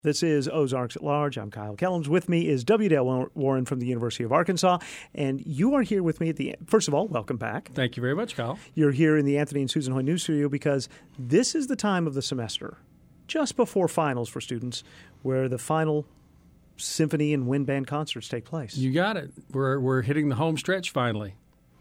This is Ozarks at Large. I'm Kyle Kellums. With me is W. Dale Warren from the University of Arkansas. And you are here with me at the – first of all, welcome back. Thank you very much, Kyle. You're here in the Anthony and Susan Hoy News Studio because this is the time of the semester, just before finals for students, where the final symphony and wind band concerts take place. You got it. We're hitting the home stretch finally.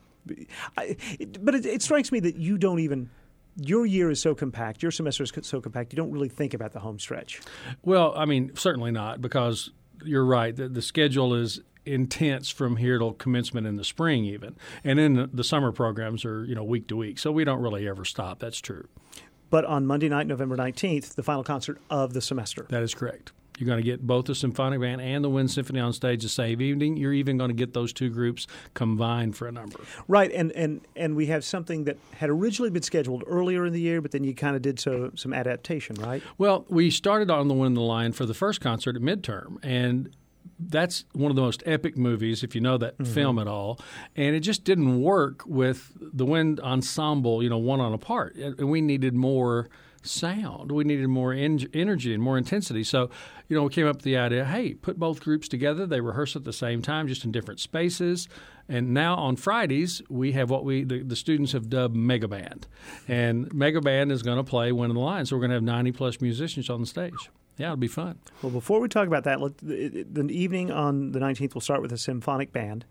But it strikes me that you don't even – your year is so compact, your semester is so compact, you don't really think about the home stretch. Well, I mean, certainly not, because you're right. The schedule is intense from here till commencement in the spring even. And then the summer programs are, week to week. So we don't really ever stop. That's true. But on Monday night, November 19th, the final concert of the semester. That is correct. You're going to get both the symphonic band and the wind symphony on stage the same evening. You're even going to get those two groups combined for a number. Right, and we have something that had originally been scheduled earlier in the year, but then you kind of did some adaptation, right? Well, we started on The Wind and the Lion for the first concert at midterm, and that's one of the most epic movies, if you know that film at all. And it just didn't work with the wind ensemble, one on a part. And we needed more sound. We needed more energy and more intensity. So, we came up with the idea, hey, put both groups together. They rehearse at the same time, just in different spaces. And now on Fridays, we have what the students have dubbed Mega Band. And Mega Band is going to play Wind and the Lion. So we're going to have 90-plus musicians on the stage. Yeah, it'll be fun. Well, before we talk about that, the evening on the 19th will start with a symphonic band.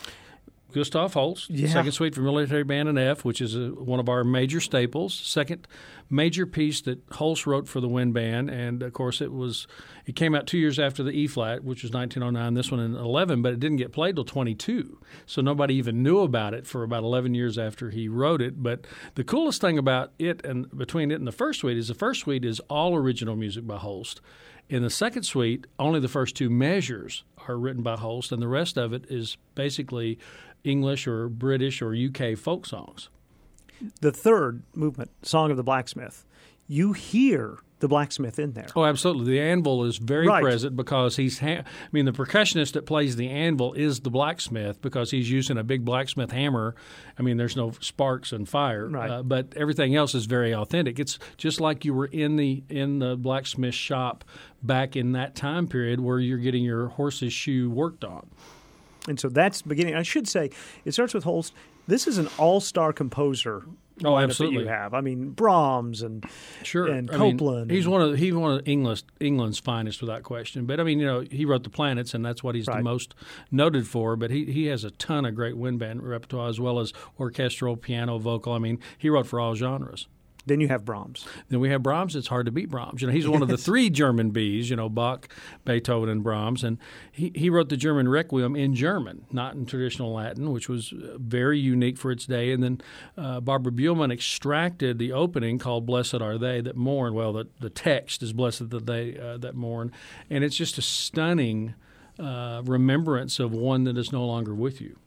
Gustav Holst, Second Suite for Military Band in F, which is one of our major staples. Second major piece that Holst wrote for the wind band, and of course it came out 2 years after the E flat, which was 1909. This one in 11, but it didn't get played till 22, so nobody even knew about it for about 11 years after he wrote it. But the coolest thing about it and between it and the first suite is all original music by Holst. In the second suite, only the first two measures are written by Holst, and the rest of it is basically English or British or UK folk songs. The third movement, Song of the Blacksmith, you hear the blacksmith in there. Oh, absolutely. The anvil is very present because the percussionist that plays the anvil is the blacksmith because he's using a big blacksmith hammer. I mean, there's no sparks and fire, but everything else is very authentic. It's just like you were in the blacksmith shop back in that time period where you're getting your horse's shoe worked on. And so that's beginning. I should say, it starts with Holst. This is an all-star composer. Oh, absolutely. That you have. I mean, Brahms and Copland. He's one of England's finest without question. But I mean, he wrote the Planets, and that's what he's the most noted for. But he has a ton of great wind band repertoire as well as orchestral, piano, vocal. I mean, he wrote for all genres. Then you have Brahms. Then we have Brahms. It's hard to beat Brahms. He's one of the three German Bs, Bach, Beethoven, and Brahms. And he wrote the German Requiem in German, not in traditional Latin, which was very unique for its day. And then Barbara Buhlmann extracted the opening called Blessed Are They That Mourn. Well, the text is Blessed Are They That Mourn. And it's just a stunning remembrance of one that is no longer with you.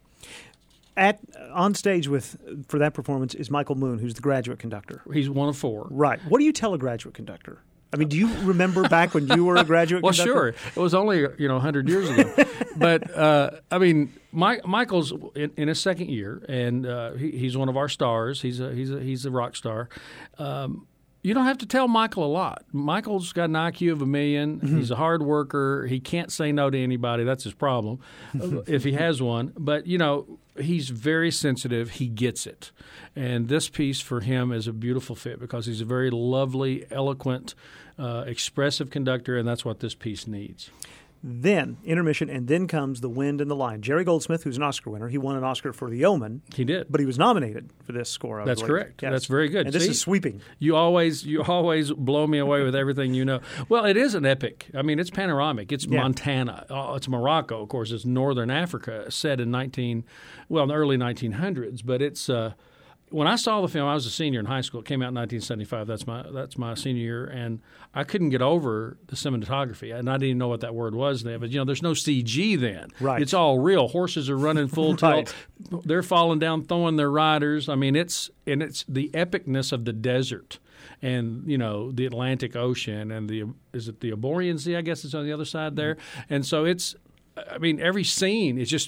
On stage for that performance is Michael Moon, who's the graduate conductor. He's one of four. Right. What do you tell a graduate conductor? I mean, do you remember back when you were a graduate conductor? Well, sure. It was only 100 years ago. But Michael's in his second year, and he's one of our stars. He's a rock star. You don't have to tell Michael a lot. Michael's got an IQ of 1 million. Mm-hmm. He's a hard worker. He can't say no to anybody. That's his problem, if he has one. But, he's very sensitive. He gets it. And this piece for him is a beautiful fit because he's a very lovely, eloquent, expressive conductor, and that's what this piece needs. Then, intermission, and then comes The Wind and the Lion. Jerry Goldsmith, who's an Oscar winner, he won an Oscar for The Omen. He did. But he was nominated for this score, I That's believe. correct. Yes. That's very good. And this is sweeping. You always blow me away with everything you know. Well, it is an epic. I mean, it's panoramic. It's Montana. It's Morocco, of course. It's northern Africa, set in the early 1900s. But it's when I saw the film, I was a senior in high school. It came out in 1975. That's my senior year, and I couldn't get over the cinematography. And I didn't even know what that word was then. But there's no CG then. Right. It's all real. Horses are running full tilt. They're falling down, throwing their riders. I mean, it's the epicness of the desert, and the Atlantic Ocean, and is it the Iberian Sea? I guess it's on the other side there. And so every scene is just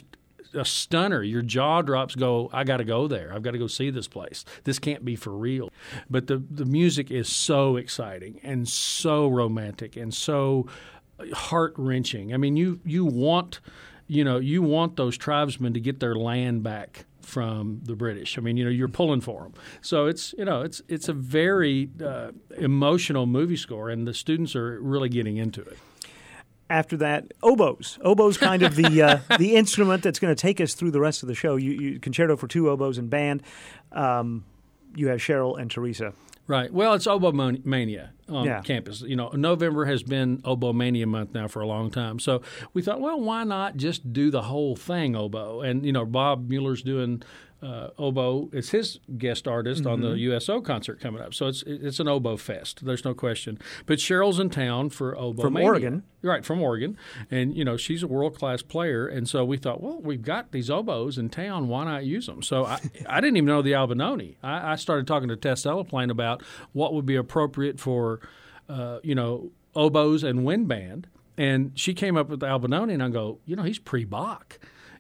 a stunner. Your jaw drops. Go, I got to go there. I've got to go see this place. This can't be for real. But the music is so exciting and so romantic and so heart wrenching. I mean, you want those tribesmen to get their land back from the British. I mean, you're pulling for them. So it's a very emotional movie score, and the students are really getting into it. After that, oboes. Oboes kind of the instrument that's going to take us through the rest of the show. You concerto for 2 oboes and band. You have Cheryl and Teresa. Right. Well, it's Oboe Mania on campus. November has been Oboe Mania month now for a long time. So we thought, well, why not just do the whole thing oboe? And, Bob Mueller's doing oboe. It's his guest artist on the USO concert coming up. So it's an oboe fest. There's no question. But Cheryl's in town for Oboe From Mania. Oregon. Right, from Oregon. And, she's a world-class player. And so we thought, well, we've got these oboes in town. Why not use them? So I didn't even know the Albinoni. I started talking to Tess Delaplane about what would be appropriate for, oboes and wind band. And she came up with the Albinoni, and I go, he's pre-Bach.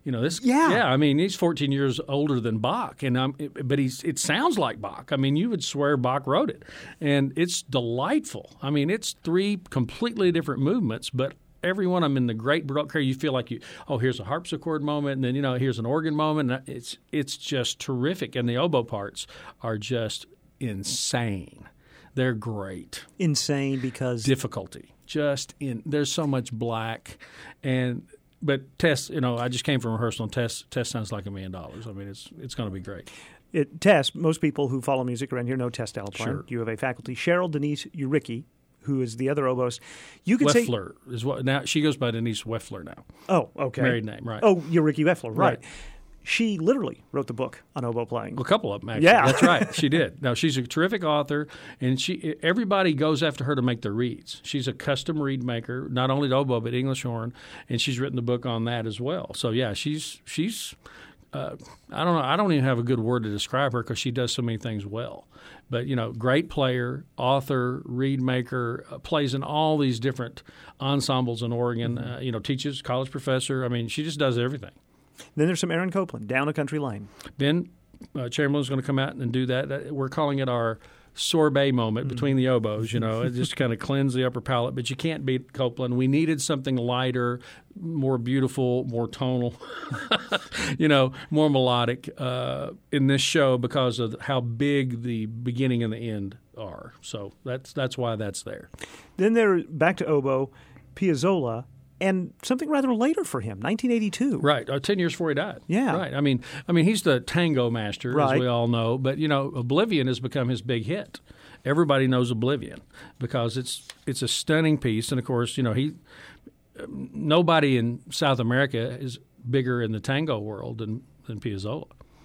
I mean, he's 14 years older than Bach, but it sounds like Bach. I mean, you would swear Bach wrote it, and it's delightful. I mean, it's 3 completely different movements, but every one of them in the great Baroque care, you feel like here's a harpsichord moment, and then here's an organ moment. And it's just terrific, and the oboe parts are just insane. They're great. Insane because difficulty. There's so much black and. But Tess, I just came from rehearsal, and Tess sounds like $1 million. I mean, it's going to be great. Tess, most people who follow music around here know Tess Delaplane. Sure. You have a faculty, Cheryl Denise Uricki, who is the other oboist. Weffler is what now. She goes by Denise Weffler now. Oh, okay. Married name, right? Oh, Uricki Weffler, right. She literally wrote the book on oboe playing. A couple of them, actually. Yeah. That's right. She did. Now, she's a terrific author, and everybody goes after her to make their reeds. She's a custom reed maker, not only to oboe, but English horn, and she's written the book on that as well. So, yeah, she's I don't know. I don't even have a good word to describe her because she does so many things well. But, great player, author, reed maker, plays in all these different ensembles in Oregon, teaches, college professor. I mean, she just does everything. Then there's some Aaron Copland, Down a Country Lane. Ben Chamberlain's going to come out and do that. We're calling it our sorbet moment between the oboes, it just kind of cleanse the upper palate. But you can't beat Copland. We needed something lighter, more beautiful, more tonal, more melodic in this show because of how big the beginning and the end are. So that's why that's there. Then they're back to oboe, Piazzolla. And something rather later for him, 1982. Right, 10 years before he died. Yeah. Right. I mean, he's the tango master, right, as we all know. But, Oblivion has become his big hit. Everybody knows Oblivion because it's a stunning piece. And, of course, nobody in South America is bigger in the tango world than Piazzolla.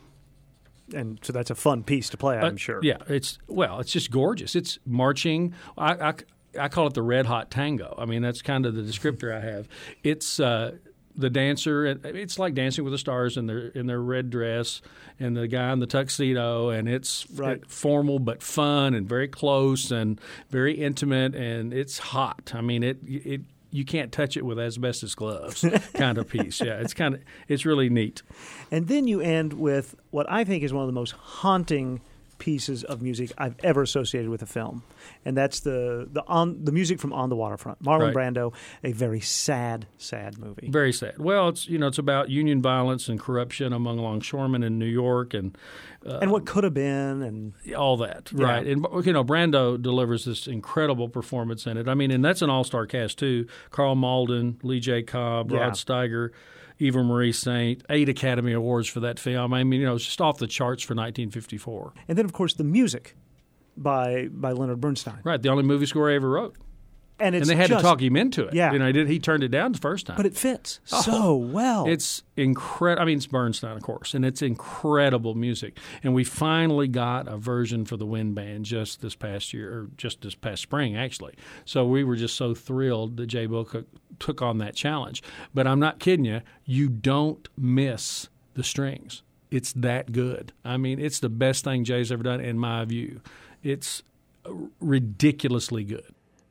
And so that's a fun piece to play, I'm sure. Yeah, it's just gorgeous. It's marching. I call it the red hot tango. I mean, that's kind of the descriptor I have. It's the dancer. It's like Dancing with the Stars in their red dress, and the guy in the tuxedo, and it's formal but fun and very close and very intimate, and it's hot. I mean, it you can't touch it with asbestos gloves kind of piece. Yeah, it's really neat. And then you end with what I think is one of the most haunting pieces of music I've ever associated with a film, and that's the music from On the Waterfront. Marlon Brando, a very sad movie. Very sad. Well, it's about union violence and corruption among longshoremen in New York, and what could have been, and all that. Yeah. Right. And Brando delivers this incredible performance in it. I mean, and that's an all-star cast too. Carl Malden, Lee J. Cobb, Rod Steiger, Eva Marie Saint, 8 Academy Awards for that film. I mean, it's just off the charts for 1954. And then, of course, the music by Leonard Bernstein. Right, the only movie score I ever wrote. And they had to talk him into it. Yeah. He turned it down the first time. But it fits so well. It's incredible. I mean, it's Bernstein, of course, and it's incredible music. And we finally got a version for the wind band just this past year, or just this past spring, actually. So we were just so thrilled that Jay Bocook took on that challenge. But I'm not kidding you. You don't miss the strings. It's that good. I mean, it's the best thing Jay's ever done, in my view. It's ridiculously good.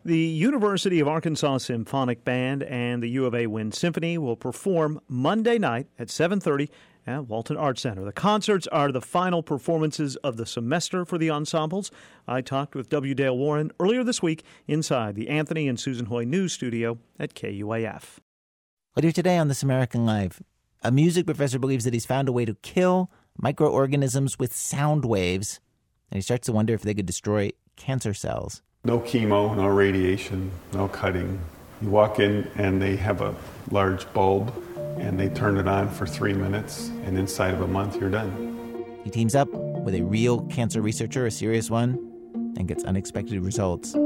The University of Arkansas Symphonic Band and the U of A Wind Symphony will perform Monday night at 7:30 at Walton Arts Center. The concerts are the final performances of the semester for the ensembles. I talked with W. Dale Warren earlier this week inside the Anthony and Susan Hoy News Studio at KUAF. Later today on This American Life, a music professor believes that he's found a way to kill microorganisms with sound waves, and he starts to wonder if they could destroy cancer cells. No chemo, no radiation, no cutting. You walk in and they have a large bulb and they turn it on for 3 minutes, and inside of a month you're done. He teams up with a real cancer researcher, a serious one, and gets unexpected results.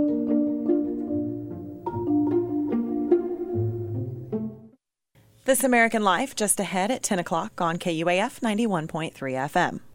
This American Life just ahead at 10 o'clock on KUAF 91.3 FM.